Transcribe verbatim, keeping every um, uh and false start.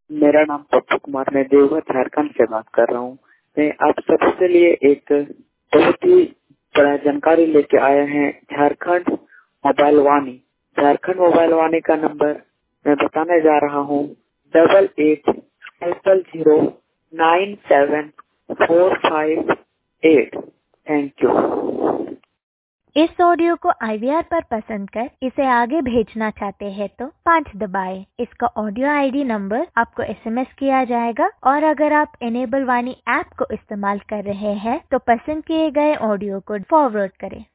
मेरा नाम पप्पू कुमार, मैं देवघर झारखंड से बात कर रहा हूँ। मैं आप सबसे लिए एक बहुत ही बड़ा जानकारी लेके आया है झारखंड मोबाइल वाणी। झारखंड मोबाइल वाणी का नंबर मैं बताने जा रहा हूँ double eight triple zero nine seven four five eight. Thank you. इस ऑडियो को आई वी आर पर पसंद कर इसे आगे भेजना चाहते हैं तो पाँच दबाएं। इसका ऑडियो आई डी नंबर आपको एस एम एस किया जाएगा और अगर आप एनेबल वाणी ऐप को इस्तेमाल कर रहे हैं तो पसंद किए गए ऑडियो को फॉरवर्ड करें।